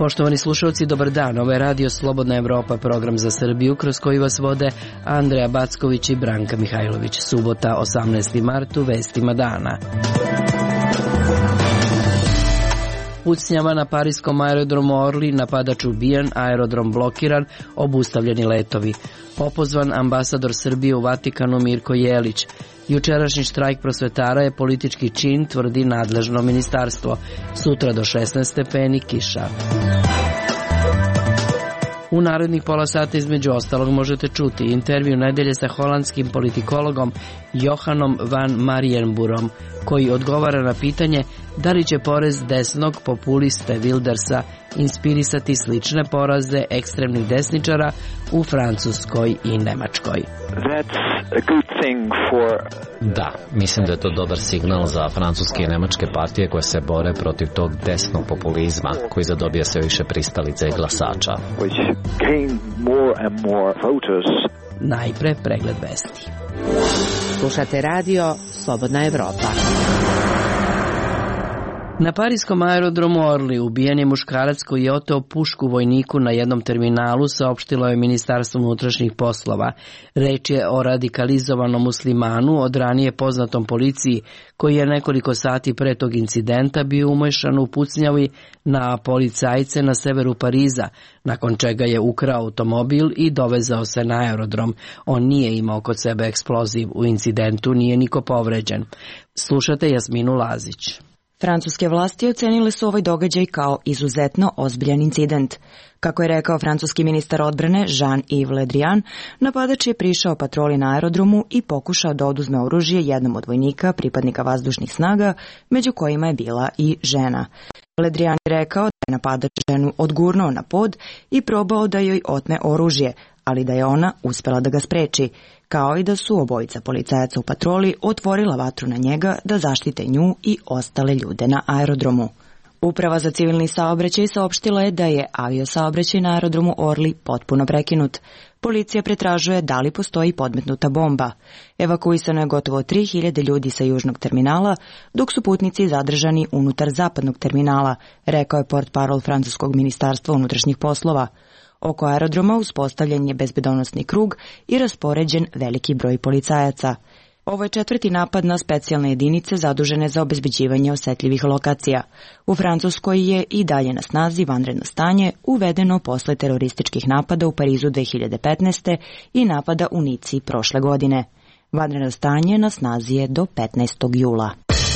Poštovani slušalci, dobar dan. Ovo je Radio Slobodna Evropa, program za Srbiju, kroz koji vas vode Andreja Backović i Branka Mihajlović. Subota, 18. mart, u vestima dana. Pucnjava na pariskom aerodromu Orly, napadač ubijen, aerodrom blokiran, obustavljeni letovi. Opozvan ambasador Srbije u Vatikanu Mirko Jelić. Jučerašnji štrajk prosvetara je politički čin, tvrdi nadležno ministarstvo. Sutra do 16 stepeni kiša. U narednih pola sata između ostalog možete čuti intervju nedelje sa holandskim politikologom Johanom van Marienburom, koji odgovara na pitanje da li će porez desnog populiste Wildersa inspirisati slične poraze ekstremnih desničara u Francuskoj i Nemačkoj. Da, mislim da je to dobar signal za francuske i nemačke partije koje se bore protiv tog desnog populizma koji zadobija sve više pristalica i glasača. Najpre pregled vesti. Slušate radio Slobodna Evropa. Na pariskom aerodromu Orly ubijen je muškarac koji je oteo pušku vojniku na jednom terminalu, saopštilo je Ministarstvo unutrašnjih poslova. Reč je o radikalizovanom muslimanu, od ranije poznatom policiji, koji je nekoliko sati pre tog incidenta bio umešan u pucnjavi na policajce na severu Pariza, nakon čega je ukrao automobil i dovezao se na aerodrom. On nije imao kod sebe eksploziv. U incidentu nije niko povređen. Slušate Jasminu Lazić. Francuske vlasti ocenile su ovaj događaj kao izuzetno ozbiljan incident. Kako je rekao francuski ministar odbrane Jean-Yves Le Drian, napadač je prišao patroli na aerodromu i pokušao da oduzme oružje jednom od vojnika, pripadnika vazdušnih snaga, među kojima je bila i žena. Le Drian je rekao da je napadač ženu odgurnuo na pod i probao da joj otme oružje, ali da je ona uspela da ga spreči, kao i da su obojica policajaca u patroli otvorila vatru na njega da zaštite nju i ostale ljude na aerodromu. Uprava za civilni saobraćaj saopštila je da je aviosaobraćaj na aerodromu Orly potpuno prekinut. Policija pretražuje da li postoji podmetnuta bomba. Evakuisano je gotovo 3000 ljudi sa južnog terminala, dok su putnici zadržani unutar zapadnog terminala, rekao je portparol francuskog ministarstva unutrašnjih poslova. Oko aerodroma uspostavljen je bezbedonosni krug i raspoređen veliki broj policajaca. Ovo je 4. napad na specijalne jedinice zadužene za obezbeđivanje osetljivih lokacija. U Francuskoj je i dalje na snazi vanredno stanje, uvedeno posle terorističkih napada u Parizu 2015. i napada u Nici prošle godine. Vanredno stanje na snazi je do 15. jula.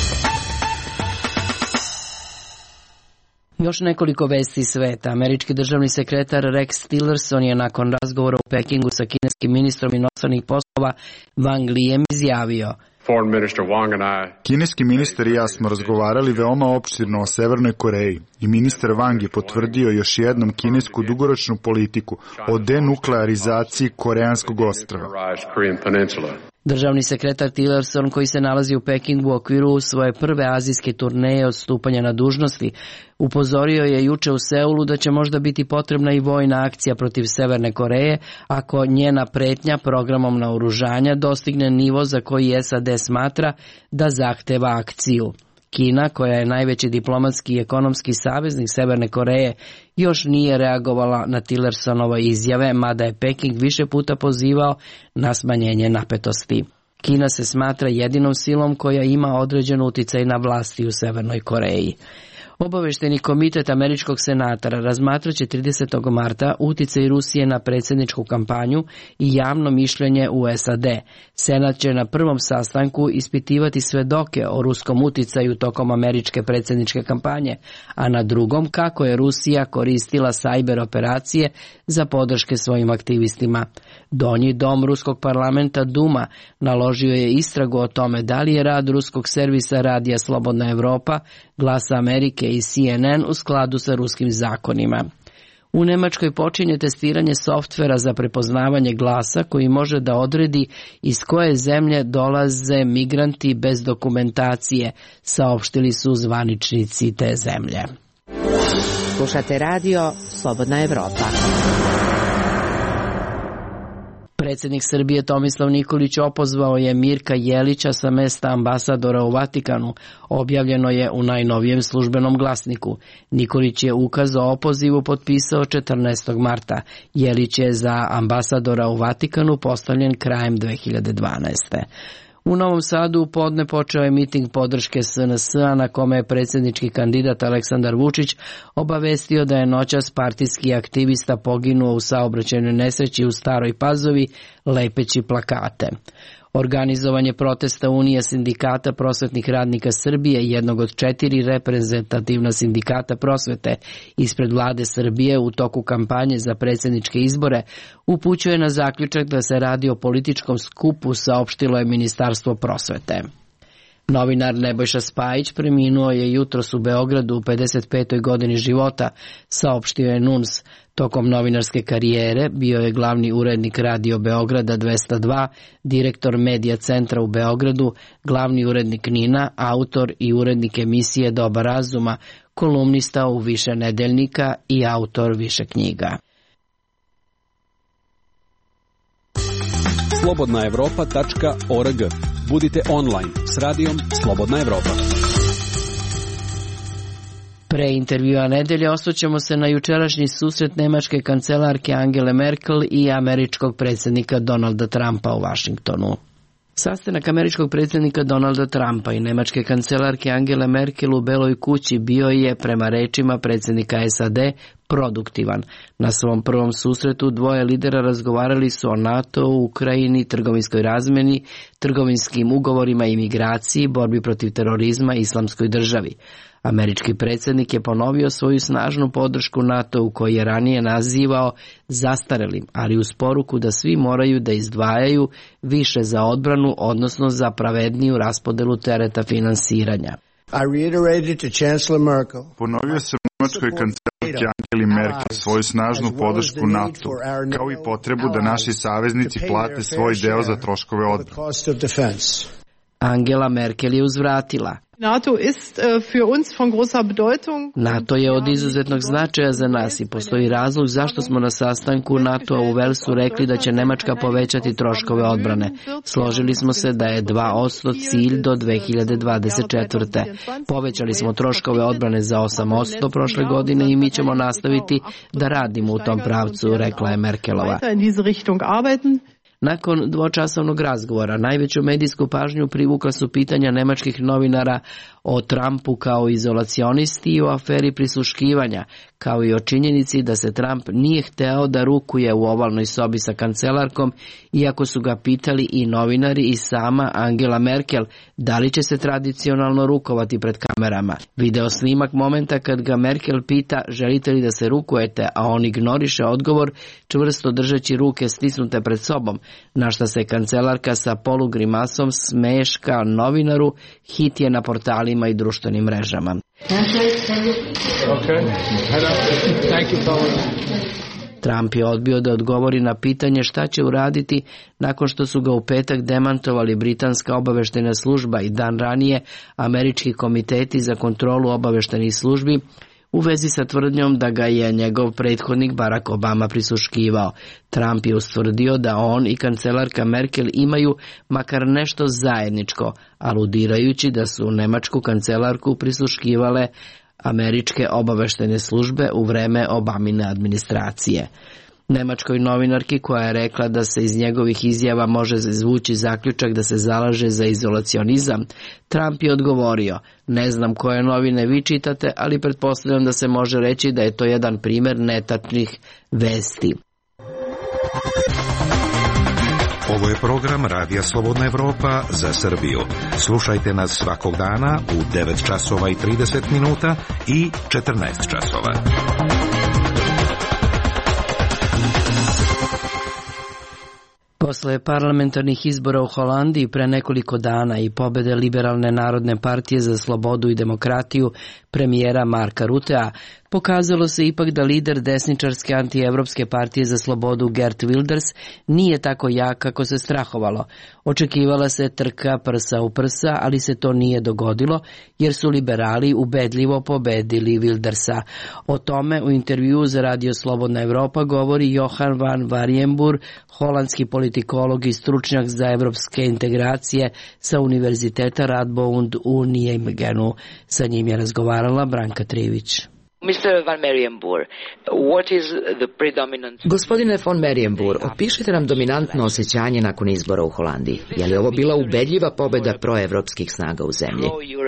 Još nekoliko vesti sveta. Američki državni sekretar Rex Tillerson je nakon razgovora u Pekingu sa kineskim ministrom inostranih poslova Wang Lijem izjavio: Kineski ministar i ja smo razgovarali veoma opširno o Severnoj Koreji i ministar Wang je potvrdio još jednom kinesku dugoročnu politiku o denuklearizaciji koreanskog ostrva. Državni sekretar Tillerson, koji se nalazi u Pekingu u okviru svoje prve azijske turneje od stupanja na dužnosti, upozorio je juče u Seulu da će možda biti potrebna i vojna akcija protiv Severne Koreje ako njena pretnja programom naoružanja dostigne nivo za koji SAD smatra da zahteva akciju. Kina, koja je najveći diplomatski i ekonomski saveznik Severne Koreje, još nije reagovala na Tillersonove izjave, mada je Peking više puta pozivao na smanjenje napetosti. Kina se smatra jedinom silom koja ima određen uticaj na vlasti u Severnoj Koreji. Obavešteni komitet američkog senatora razmatraće 30. marta uticaj Rusije na predsjedničku kampanju i javno mišljenje u SAD. Senat će na prvom sastanku ispitivati svedoke o ruskom uticaju tokom američke predsjedničke kampanje, a na drugom kako je Rusija koristila sajber operacije za podrške svojim aktivistima. Donji dom ruskog parlamenta Duma naložio je istragu o tome da li je rad ruskog servisa Radija Slobodna Evropa, Glasa Amerike i CNN u skladu sa ruskim zakonima. U Nemačkoj počinje testiranje softvera za prepoznavanje glasa koji može da odredi iz koje zemlje dolaze migranti bez dokumentacije, saopštili su zvaničnici te zemlje. Slušate radio Slobodna Evropa. Predsjednik Srbije Tomislav Nikolić opozvao je Mirka Jelića sa mesta ambasadora u Vatikanu, objavljeno je u najnovijem službenom glasniku. Nikolić je ukaz o opozivu potpisao 14. marta. Jelić je za ambasadora u Vatikanu postavljen krajem 2012. U Novom Sadu u podne počeo je miting podrške SNS-a na kome je predsjednički kandidat Aleksandar Vučić obavestio da je noćas partijski aktivista poginuo u saobraćajnoj nesreći u Staroj Pazovi lepeći plakate. Organizovanje protesta Unije sindikata prosvetnih radnika Srbije, jednog od 4 reprezentativna sindikata prosvete ispred vlade Srbije u toku kampanje za predsjedničke izbore, upućuje na zaključak da se radi o političkom skupu, saopštilo je Ministarstvo prosvete. Novinar Nebojša Spajić preminuo je jutros u Beogradu u 55. godini života, saopštio je NUNS. Tokom novinarske karijere bio je glavni urednik Radio Beograda 202, direktor Medija centra u Beogradu, glavni urednik NIN-a, autor i urednik emisije Doba razuma, kolumnista u više nedeljnika i autor više knjiga. slobodnaevropa.org. Budite online s radijom Slobodna Evropa. Pre intervjua nedelje osvrćemo se na jučerašnji susret nemačke kancelarke Angele Merkel i američkog predsjednika Donalda Trumpa u Vašingtonu. Sastanak američkog predsjednika Donalda Trumpa i nemačke kancelarke Angele Merkel u Beloj kući bio je, prema rečima predsjednika SAD, produktivan. Na svom prvom susretu dvoje lidera razgovarali su o NATO, Ukrajini, trgovinskoj razmjeni, trgovinskim ugovorima i migraciji, borbi protiv terorizma i islamskoj državi. Američki predsjednik je ponovio svoju snažnu podršku NATO-u koji je ranije nazivao zastarelim, ali uz poruku da svi moraju da izdvajaju više za odbranu, odnosno za pravedniju raspodelu tereta finansiranja. Ponovio sam nemačkoj kancelarki Angeli Merkel svoju snažnu podršku NATO, kao i potrebu da naši saveznici plate svoj deo za troškove odbrane. Angela Merkel je uzvratila: NATO je od izuzetnog značaja za nas i postoji razlog zašto smo na sastanku NATO-a u Velsu rekli da će Nemačka povećati troškove odbrane. Složili smo se da je 2% cilj do 2024. Povećali smo troškove odbrane za 8% prošle godine i mi ćemo nastaviti da radimo u tom pravcu, rekla je Merkelova. Nakon dvočasovnog razgovora najveću medijsku pažnju privukla su pitanja nemačkih novinara o Trumpu kao izolacionisti i o aferi prisluškivanja, kao i o činjenici da se Trump nije hteo da rukuje u ovalnoj sobi sa kancelarkom, iako su ga pitali i novinari i sama Angela Merkel da li će se tradicionalno rukovati pred kamerama. Video snimak momenta kad ga Merkel pita želite li da se rukujete, a on ignoriše odgovor čvrsto držeći ruke stisnute pred sobom, na šta se kancelarka sa polugrimasom smeška novinaru, hit je na portalima i društvenim mrežama. Trump je odbio da odgovori na pitanje šta će uraditi nakon što su ga u petak demantovali britanska obaveštajna služba i dan ranije američki komiteti za kontrolu obaveštajnih službi u vezi sa tvrdnjom da ga je njegov prethodnik Barack Obama prisluškivao. Trump je ustvrdio da on i kancelarka Merkel imaju makar nešto zajedničko, aludirajući da su nemačku kancelarku prisluškivale američke obaveštajne službe u vreme Obamine administracije. Nemačkoj novinarki koja je rekla da se iz njegovih izjava može izvući zaključak da se zalaže za izolacionizam, Trump je odgovorio: ne znam koje novine vi čitate, ali pretpostavljam da se može reći da je to jedan primjer netačnih vesti. Ovo je program Radija Slobodna Evropa za Srbiju. Slušajte nas svakog dana u 9 časova i 30 minuta i 14 časova. Posle parlamentarnih izbora u Holandiji pre nekoliko dana i pobede Liberalne narodne partije za slobodu i demokratiju premijera Marka Rutea, Pokazalo se ipak da lider desničarske antievropske partije za slobodu Geert Wilders nije tako jak kako se strahovalo. Očekivala se trka prsa u prsa, ali se to nije dogodilo jer su liberali ubedljivo pobedili Wildersa. O tome u intervjuu za Radio Slobodna Evropa govori Johan van Warjenburg, holandski politikolog i stručnjak za evropske integracije sa Univerziteta Radboud u Nijemegenu. Sa njim je razgovarala Branka Trivić. Gospodine von Marienburg, opišite nam dominantno osjećanje nakon izbora u Holandiji. Je li ovo bila ubedljiva pobjeda proevropskih snaga u zemlji?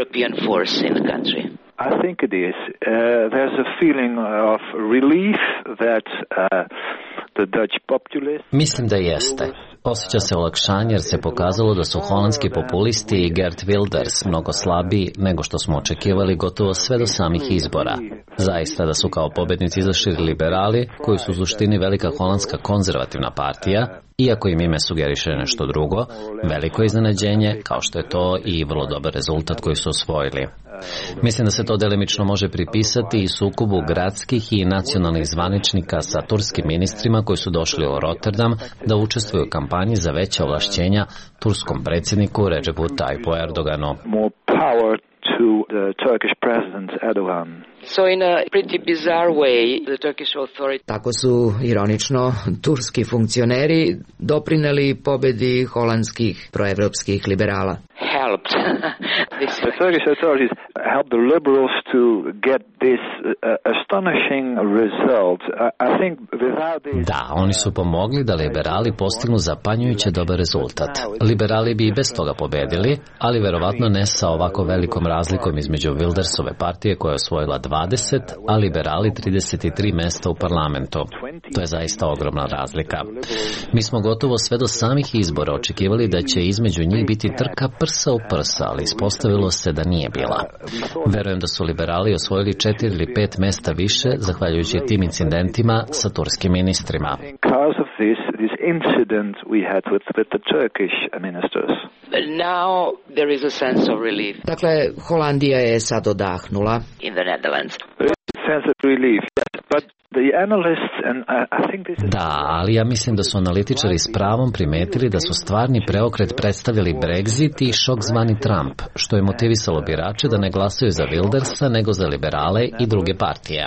I think it is. There's a feeling of relief that the Dutch populists... Mislim da jeste. Osjeća se olakšanje jer se pokazalo da su holandski populisti i Geert Wilders mnogo slabiji nego što smo očekivali gotovo sve do samih izbora. Zaista da su kao pobednici izašli liberali, koji su u suštini velika holandska konzervativna partija, iako im ime sugeriše nešto drugo, veliko iznenađenje, kao što je to i vrlo dobar rezultat koji su osvojili. Mislim da se to delimično može pripisati i sukobu gradskih i nacionalnih zvaničnika sa turskim ministrima koji su došli u Rotterdam da učestvuju u kampanji za veća ovlašćenja turskom predsjedniku Recepu Tayyipu Erdoganu. To the Turkish president Erdogan. So in a pretty bizarre way, the Turkish authorities... Tako su, ironično, turski funkcioneri doprineli pobedi holandskih proevropskih liberala. Helped. The Turkish authorities helped the liberals to get this astonishing result. I think without this... Da, oni su pomogli da liberali postignu zapanjujuće dobar rezultat. Liberali bi i bez toga pobedili, ali verovatno ne sa ovako velikom razlikom između Wildersove partije koja je osvojila 20, a liberali 33 mesta u parlamentu. To je zaista ogromna razlika. Mi smo gotovo sve do samih izbora očekivali da će između njih biti trka prsa u prsa, ali ispostavilo se da nije bila. Verujem da su liberali osvojili 4 ili 5 mesta više zahvaljujući tim incidentima sa turskim ministrima. Dakle, Holandija je sad odahnula. Da, ali ja mislim da su analitičari s pravom primetili da su stvarni preokret predstavljali Brexit i šok zvani Trump, što je motivisalo birače da ne glasaju za Wildersa nego za liberale i druge partije.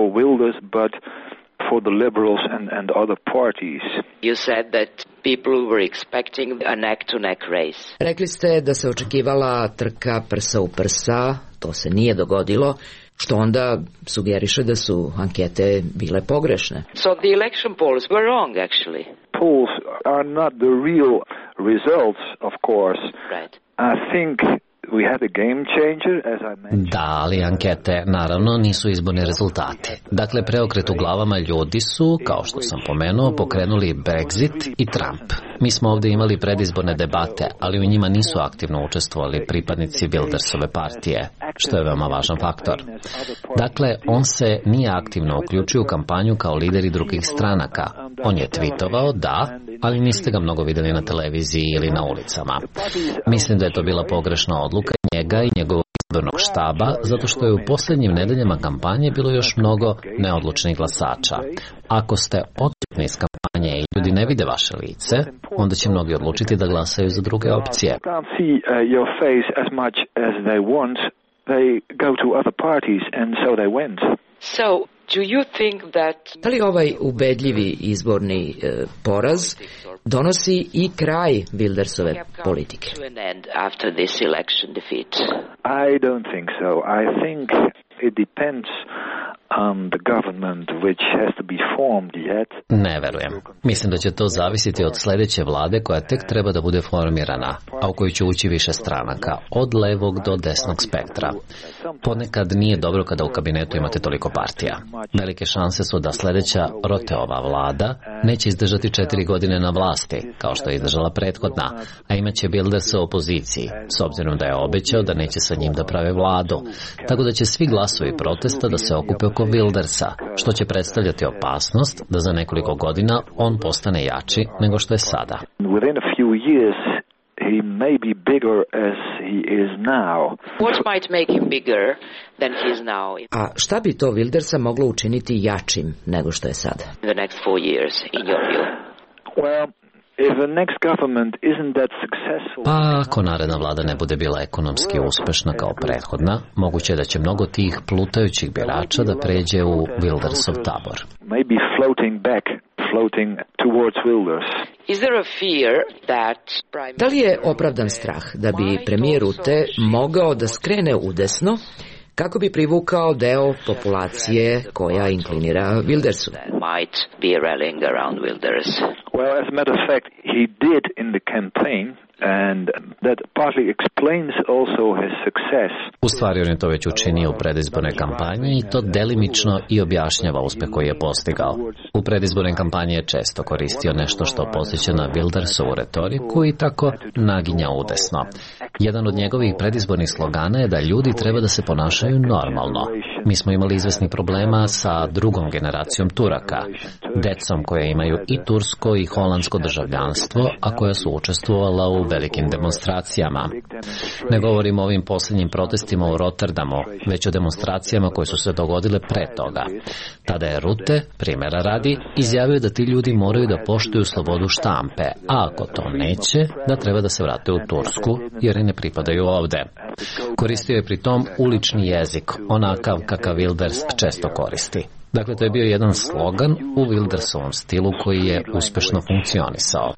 For the liberals and other parties. You said that people were expecting a neck-to-neck race. Rekli ste da se očekivala trka prsa u prsa, to se nije dogodilo, što onda sugeriše da su ankete bile pogrešne. So the election polls were wrong, actually. Polls are not the real results, of course. Right. I think we had a game changer, as I mentioned. Da, ali ankete naravno nisu izborni rezultati. Dakle, preokret u glavama ljudi su, kao što sam pomenuo, pokrenuli Brexit i Trump. Mi smo ovdje imali predizborne debate, ali u njima nisu aktivno učestvovali pripadnici Wildersove partije, što je veoma važan faktor. Dakle, on se nije aktivno uključio u kampanju kao lideri drugih stranaka. On je tweetovao, da, ali niste ga mnogo vidjeli na televiziji ili na ulicama. Mislim da je to bila pogrešna odluka njega i njegovog izbornog štaba, zato što je u posljednjim nedeljama kampanje bilo još mnogo neodlučnih glasača. Ako ste odsutni iz kampanje i ljudi ne vide vaše lice, onda će mnogi odlučiti da glasaju za druge opcije. Da li ovaj ubedljivi izborni poraz donosi i kraj Wildersove politike? I don't think so. I think it depends on the government which has to be formed yet. Ne verujem. Mislim da će to zavisiti od sljedeće vlade koja tek treba da bude formirana, a u koju će ući više stranaka, od levog do desnog spektra. Ponekad nije dobro kada u kabinetu imate toliko partija. Velike šanse su da sljedeća Rotteova vlada neće izdržati 4 godine na vlasti, kao što je izdržala prethodna, a imaće Wildersa u opoziciji, s obzirom da je obećao da neće sa njim da prave vladu. Tako da će svi glasovi protesta da se okupe oko Wildersa, što će predstavljati opasnost da za nekoliko godina on postane jači nego što je sada. Within a few years he may be bigger as he is now. What might make him bigger than he is now? A šta bi to Wildersa moglo učiniti jačim nego što je sada? In the next 4 years, in your view? Well, if the next government isn't that successful... Pa, ako naredna vlada ne bude bila ekonomski uspešna kao prethodna, moguće je da će mnogo tih plutajućih birača da pređe u Wildersov tabor. Maybe floating back, floating towards Wilders. Is there a fear that... Da li je opravdan strah da bi premijer Rutte mogao da skrene udesno kako bi privukao deo populacije koja inklinira Wildersu? Might be rallying around Wilders. Well, as a matter of fact, he did in the campaign, and that partly explains also his success. U stvari on je to već učinio u predizbornoj kampanji i to delimično i objašnjava uspeh koji je postigao. U predizbornoj kampanji je često koristio nešto što podsjeća na Wildersovu retoriku i tako naginja udesno. Jedan od njegovih predizbornih slogana je da ljudi treba da se ponašaju normalno. Mi smo imali izvesnih problema sa drugom generacijom Turaka, decom koje imaju i tursko i holandsko državljanstvo, a koja su učestvovala u velikim demonstracijama. Ne govorimo o ovim posljednjim protestima u Rotterdamu, već o demonstracijama koje su se dogodile pre toga. Tada je Rutte, primjera radi, izjavio da ti ljudi moraju da poštuju slobodu štampe, a ako to neće, da treba da se vrate u Tursku, jer i ne pripadaju ovde. Koristio je pri tom ulični jezik, onakav kakav Wilders često koristi. Dakle, to je bio jedan slogan u Wildersovom stilu koji je uspešno funkcionisao.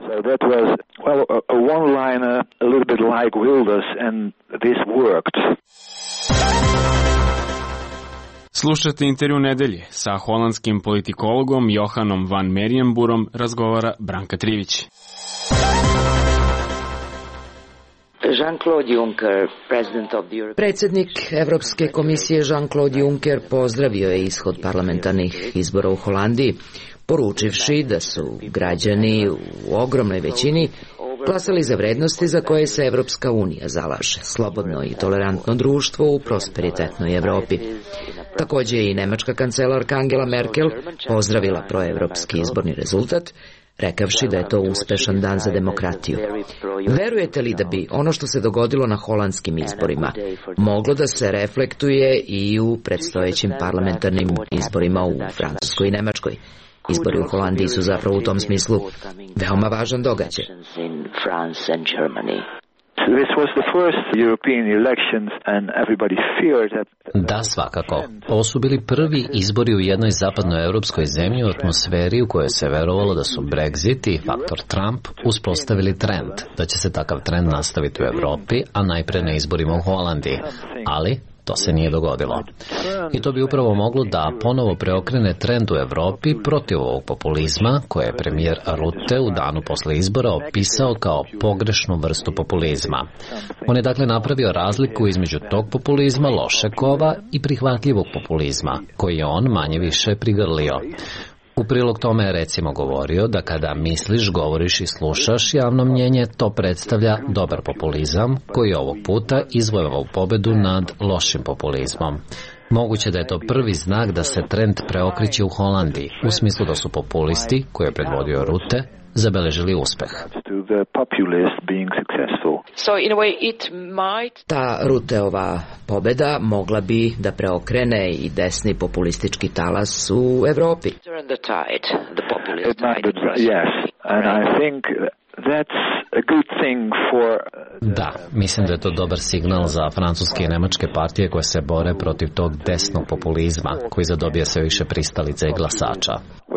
Slušate intervju nedelje. Sa holandskim politikologom Johanom van Merijenburom razgovara Branka Trivić. Jean-Claude Juncker, predsjednik Evropske komisije Jean-Claude Juncker pozdravio je ishod parlamentarnih izbora u Holandiji, poručivši da su građani u ogromnoj većini glasali za vrednosti za koje se Evropska unija zalaže, slobodno i tolerantno društvo u prosperitetnoj Evropi. Također i nemačka kancelarka Angela Merkel pozdravila proevropski izborni rezultat, rekavši da je to uspešan dan za demokratiju. Verujete li da bi ono što se dogodilo na holandskim izborima moglo da se reflektuje i u predstojećim parlamentarnim izborima u Francuskoj i Nemačkoj? Izbori u Holandiji su zapravo u tom smislu veoma važan događaj. Da, svakako. Ovo su bili prvi izbori u jednoj zapadnoevropskoj zemlji u atmosferi u kojoj se verovalo da su Brexit i faktor Trump uspostavili trend, da će se takav trend nastaviti u Evropi, a najpre na izborima u Holandiji. Ali to se nije dogodilo. I to bi upravo moglo da ponovo preokrene trend u Evropi protiv ovog populizma, koje je premijer Rutte u danu posle izbora opisao kao pogrešnu vrstu populizma. On je dakle napravio razliku između tog populizma lošeg kova i prihvatljivog populizma, koji je on manje više prigrlio. U prilog tome je recimo govorio da kada misliš, govoriš i slušaš javno mnjenje, to predstavlja dobar populizam koji je ovog puta izvojevao pobedu nad lošim populizmom. Moguće da je to prvi znak da se trend preokreće u Holandiji, u smislu da su populisti, koje je predvodio Rutte, zabeležili uspeh. Ta Rutteova pobeda mogla bi da preokrene i desni populistički talas u Evropi. Da, mislim da je to dobar signal za francuske i nemačke partije koje se bore protiv tog desnog populizma, koji zadobija sve više pristalica i glasača.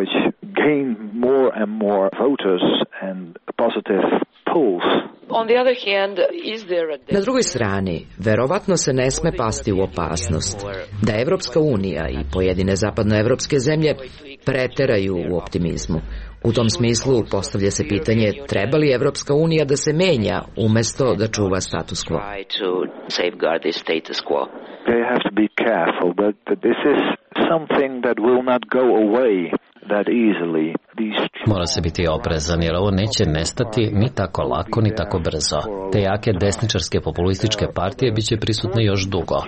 Na drugoj strani, verovatno se ne sme pasti u opasnost da Evropska unija i pojedine zapadnoevropske zemlje preteraju u optimizmu. U tom smislu postavlja se pitanje treba li Evropska unija da se menja umesto da čuva status quo. They have to be careful, but this is something that will not go away that easily. Mora se biti oprezan jer ovo neće nestati ni tako lako ni tako brzo. Te jake desničarske populističke partije bit će prisutne još dugo.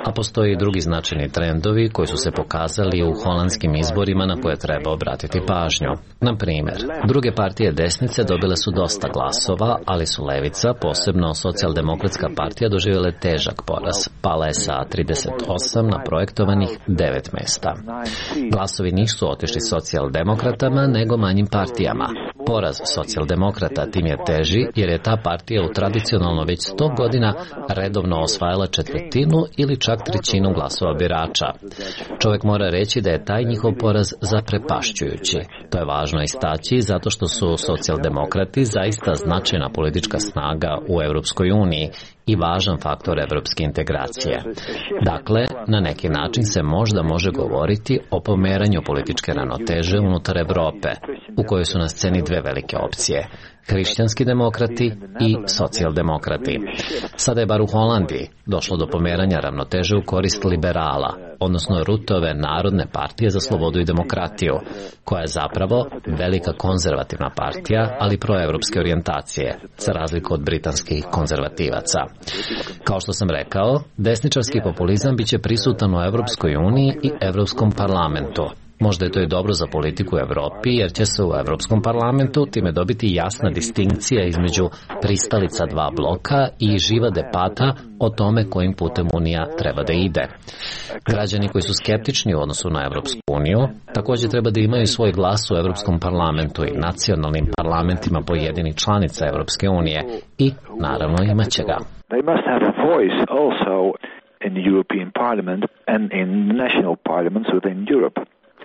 A postoji i drugi značajni trendovi koji su se pokazali u holandskim izborima na koje treba obratiti pažnju. Na primjer, druge partije desnice dobile su dosta glasova, ali su levica, posebno socijaldemokratska partija, doživjele težak poraz. Pala je sa 38 na projektovanih 9 mesta. Glasovi nisu otišli socijaldemokratama, nego manjim partijama. Poraz socijaldemokrata tim je teži jer je ta partija u tradicionalno već 100 godina redovno osvajala četvrtinu ili čak trećinu glasova birača. Čovjek mora reći da je taj njihov poraz zaprepašćujući. To je važno istaći zato što su socijaldemokrati zaista značajna politička snaga u Europskoj uniji i važan faktor evropske integracije. Dakle, na neki način se možda može govoriti o pomeranju političke ravnoteže unutar Evrope, u kojoj su na sceni dve velike opcije: hrišćanski demokrati i socijaldemokrati. Sada je bar u Holandiji došlo do pomeranja ravnoteže u korist liberala, odnosno Rutove Narodne partije za slobodu i demokratiju, koja je zapravo velika konzervativna partija, ali proevropske orijentacije, za razliku od britanskih konzervativaca. Kao što sam rekao, desničarski populizam biće prisutan u Evropskoj uniji i Evropskom parlamentu. Možda je to i dobro za politiku u Evropi, jer će se u Evropskom parlamentu time dobiti jasna distinkcija između pristalica dva bloka i živa debata o tome kojim putem Unija treba da ide. Građani koji su skeptični u odnosu na Evropsku uniju također treba da imaju svoj glas u Evropskom parlamentu i nacionalnim parlamentima pojedinih članica Evropske unije i, naravno, imaće ga. They must have a voice also in the European Parliament and in national parliaments within Europe.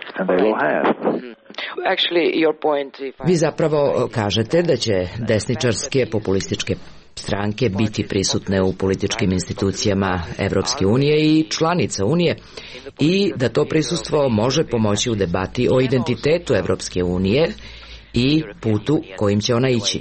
Vi zapravo kažete da će desničarske populističke stranke biti prisutne u političkim institucijama Evropske unije i članica Unije i da to prisustvo može pomoći u debati o identitetu Evropske unije i putu kojim će ona ići.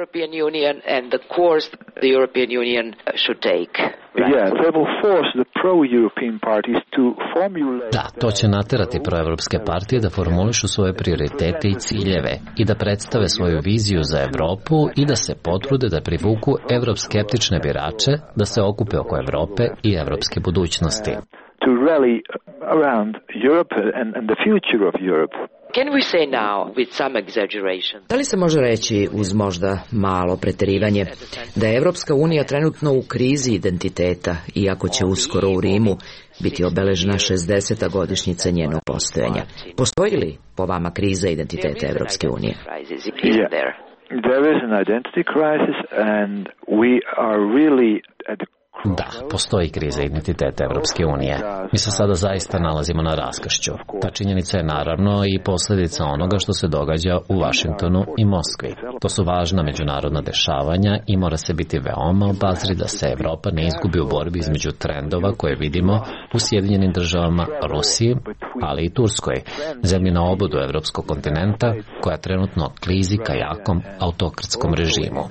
Da, to će naterati proevropske partije da formulišu svoje prioritete i ciljeve i da predstave svoju viziju za Evropu i da se potrude da privuku evroskeptične birače da se okupe oko Evrope i evropske budućnosti. To rally around Europe and the future of Europe. Can we say now, with some exaggeration? Da li se može reći, uz možda malo preterivanje, da je Evropska unija trenutno u krizi identiteta, iako će uskoro u Rimu biti obeležena 60. godišnjica njenog postojanja? Postoji li po vama kriza identiteta Evropske unije? There is an identity crisis and we are really at the Da, postoji kriza identiteta Evropske unije. Mi se sada zaista nalazimo na raskršću. Ta činjenica je naravno i posljedica onoga što se događa u Vašingtonu i Moskvi. To su važna međunarodna dešavanja i mora se biti veoma obazriv da se Evropa ne izgubi u borbi između trendova koje vidimo u Sjedinjenim državama, Rusiji, ali i Turskoj, zemlji na obodu evropskog kontinenta koja trenutno klizi ka jakom autokratskom režimu.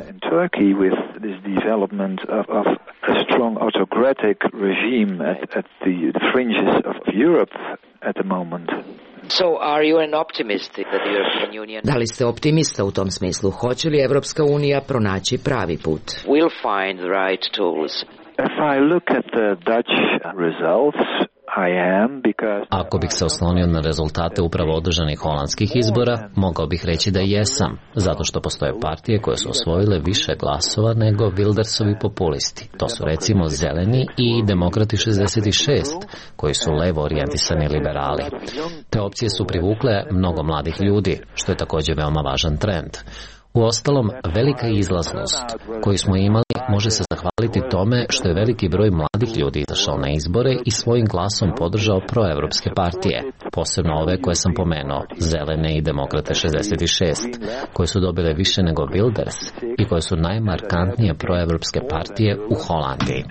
A strong autocratic regime at the fringes of Europe at the moment. So are you an optimist that the European Union... Da li ste optimista u tom smislu? Hoće li Evropska unija pronaći pravi put? We'll find the right tools. If I look at the Dutch results, Ako bih se oslonio na rezultate upravo održanih holandskih izbora, mogao bih reći da jesam, zato što postoje partije koje su osvojile više glasova nego Wildersovi populisti. To su recimo Zeleni i Demokrati 66, koji su levo orijentisani liberali. Te opcije su privukle mnogo mladih ljudi, što je također veoma važan trend. Uostalom, velika izlaznost koju smo imali može se zahvaliti tome što je veliki broj mladih ljudi izašao na izbore i svojim glasom podržao proevropske partije, posebno ove koje sam pomenuo, Zelene i Demokrate 66, koje su dobile više nego Wilders i koje su najmarkantnije proevropske partije u Holandiji.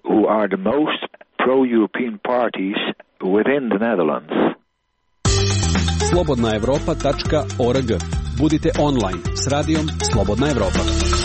Slobodnaevropa.org. Budite online s radijom Slobodna Evropa.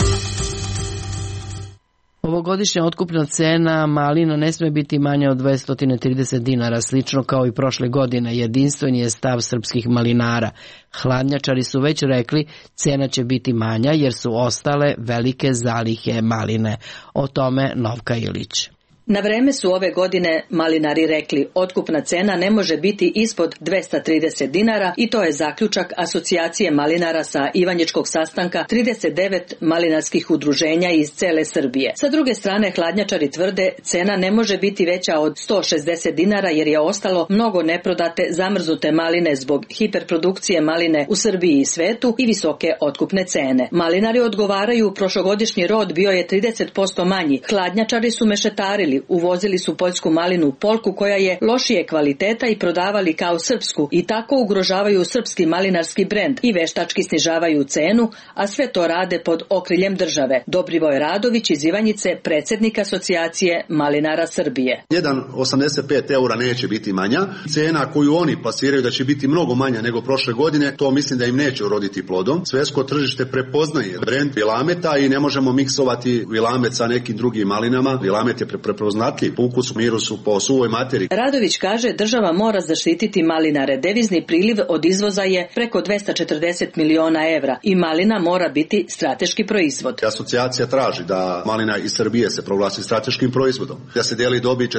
Ovogodišnja otkupna cena malina ne sme biti manja od 230 dinara, slično kao i prošle godine. Jedinstven je stav srpskih malinara. Hladnjačari su već rekli cena će biti manja jer su ostale velike zalihe maline. O tome Novka Ilić. Na vreme su ove godine malinari rekli otkupna cena ne može biti ispod 230 dinara i to je zaključak Asocijacije malinara sa Ivanjičkog sastanka 39 malinarskih udruženja iz cele Srbije. Sa druge strane, hladnjačari tvrde cena ne može biti veća od 160 dinara jer je ostalo mnogo neprodate zamrznute maline zbog hiperprodukcije maline u Srbiji i svetu i visoke otkupne cene. Malinari odgovaraju, prošlogodišnji rod bio je 30% manji. Hladnjačari su mešetarili, uvozili su poljsku malinu Polku koja je lošije kvaliteta i prodavali kao srpsku i tako ugrožavaju srpski malinarski brend i veštački snižavaju cenu, a sve to rade pod okriljem države. Dobrivoj Radović iz Ivanjice, predsjednik Asocijacije malinara Srbije. 1,85 eura neće biti manja. Cena koju oni plasiraju da će biti mnogo manja nego prošle godine, to mislim da im neće uroditi plodom. Svetsko tržište prepoznaje brend Vilameta i ne možemo miksovati Vilamet sa nekim drugim malinama. Vilamet je prepoznatljiv po ukusu, mirusu, po suvoj materiji. Radović kaže država mora zaštititi malinare. Devizni priliv od izvoza je preko 240 miliona evra i malina mora biti strateški proizvod. Asocijacija traži da malina iz Srbije se proglasi strateškim proizvodom, da se deli dobi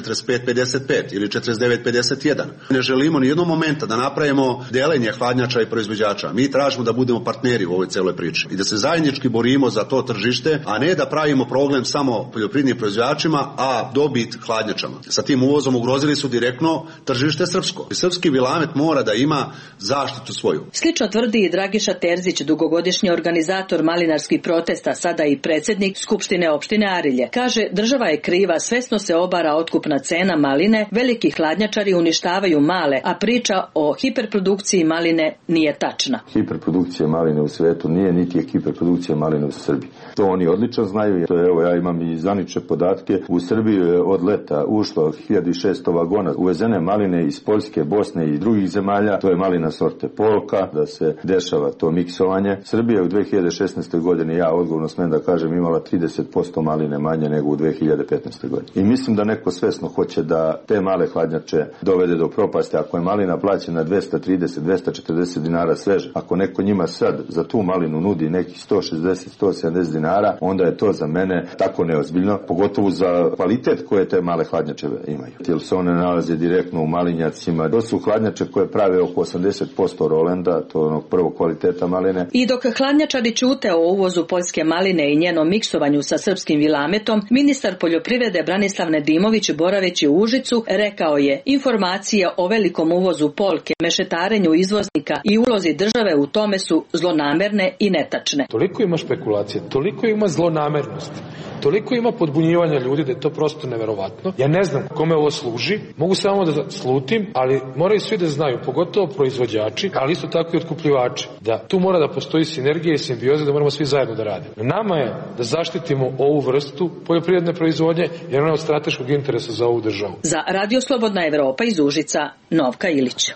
45-55 ili 49-51. Ne želimo ni jednog momenta da napravimo delenje hladnjača i proizvođača. Mi tražimo da budemo partneri u ovoj celoj priči i da se zajednički borimo za to tržište, a ne da pravimo problem samo poljoprivrednim proizvođačima, a dobit hladnjačama. Sa tim uvozom ugrozili su direktno tržište srpsko. I srpski Vilamet mora da ima zaštitu svoju. Slično tvrdi i Dragiša Terzić, dugogodišnji organizator malinarskih protesta, sada i predsjednik Skupštine opštine Arilje. Kaže, država je kriva, svesno se obara otkupna cena maline, veliki hladnjačari uništavaju male, a priča o hiperprodukciji maline nije tačna. Hiperprodukcija maline u svetu nije, niti je hiperprodukcija maline u Srbiji. To oni odlično znaju. Evo, ja imam i zvanične podatke. U Srbiju je od leta ušlo 1600 vagona uvezene maline iz Poljske, Bosne i drugih zemalja. To je malina sorte Polka, da se dešava to miksovanje. Srbija u 2016. godini, ja odgovorno smem da kažem, imala 30% maline manje nego u 2015. godini. I mislim da neko svesno hoće da te male hladnjače dovede do propasti. Ako je malina plaćena 230-240 dinara sveže, ako neko njima sad za tu malinu nudi nekih 160-170 dinara, onda je to za mene tako neozbiljno, pogotovo za kvalitet koje te male hladnjače imaju. Jer se one nalaze direktno u malinjacima. To su hladnjače koje prave oko 80% rolenda, to je onog prvog kvaliteta maline. I dok hladnjačari ćute o uvozu poljske maline i njenom miksovanju sa srpskim Vilametom, ministar poljoprivrede Branislav Nedimović, boraveći u Užicu, rekao je: informacije o velikom uvozu Polke, mešetarenju izvoznika i ulozi države u tome su zlonamerne i netačne. Toliko ima špekulacije, toliko ima zlonamernosti, toliko ima podbunjivanja ljudi da je to prosto neverovatno. Ja ne znam kome ovo služi, mogu samo da slutim, ali moraju svi da znaju, pogotovo proizvođači, ali isto tako i otkupljivači, da tu mora da postoji sinergija i simbioza, da moramo svi zajedno da radimo. Nama je da zaštitimo ovu vrstu poljoprivredne proizvodnje, jer ona je od strateškog interesa za ovu državu. Za Radio Slobodna Evropa iz Užica, Novka Ilić.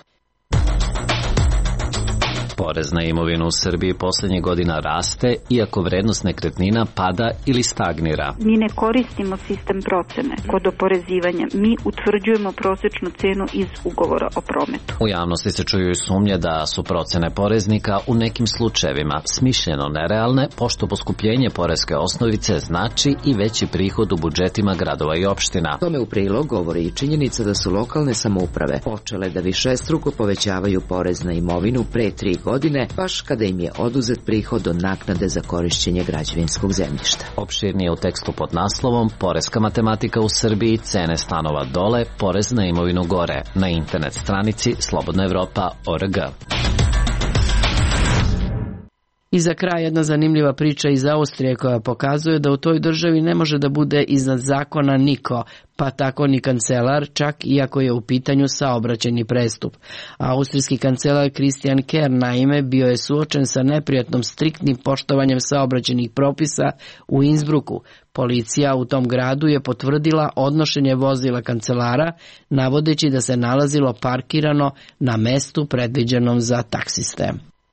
Porez na imovinu u Srbiji poslednjih godina raste, iako vrednost nekretnina pada ili stagnira. Mi ne koristimo sistem procene kod oporezivanja. Mi utvrđujemo prosečnu cenu iz ugovora o prometu. U javnosti se čuju i sumnje da su procene poreznika u nekim slučajevima smišljeno nerealne, pošto poskupljenje poreske osnovice znači i veći prihod u budžetima gradova i opština. Tome u prilog govori i činjenica da su lokalne samouprave počele da višestruko povećavaju porez na imovinu pre 3 godine, baš kada im je oduzet prihod od naknade za korišćenje građevinskog zemljišta. Opširnije u tekstu pod naslovom Poreska matematika u Srbiji, cene stanova dole, porez na imovinu gore, na internet stranici slobodnaevropa.org. I za kraj jedna zanimljiva priča iz Austrije koja pokazuje da u toj državi ne može da bude iznad zakona niko, pa tako ni kancelar, čak iako je u pitanju saobraćajni prestup. Austrijski kancelar Christian Kern, naime, bio je suočen sa neprijatnom striktnim poštovanjem saobraćajnih propisa u Innsbrucku. Policija u tom gradu je potvrdila odnošenje vozila kancelara, navodeći da se nalazilo parkirano na mestu predviđenom za taksiste.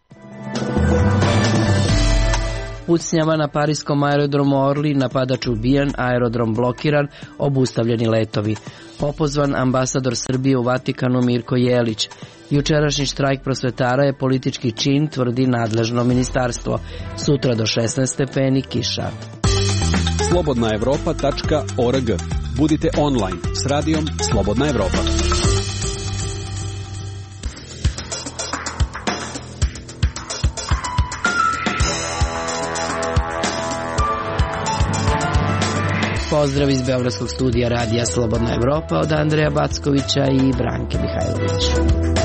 Pucnjava na pariskom aerodromu Orly, napadač ubijen, aerodrom blokiran, obustavljeni letovi. Opozvan ambasador Srbije u Vatikanu Mirko Jelić. Jučerašnji štrajk prosvetara je politički čin, tvrdi nadležno ministarstvo. Sutra do 16 stepeni kiša. Slobodnaevropa.org Budite online s radijom Slobodna Evropa. Pozdrav iz Beogradskog studija radija Slobodna Evropa od Andreja Backovića i Branke Mihajlović.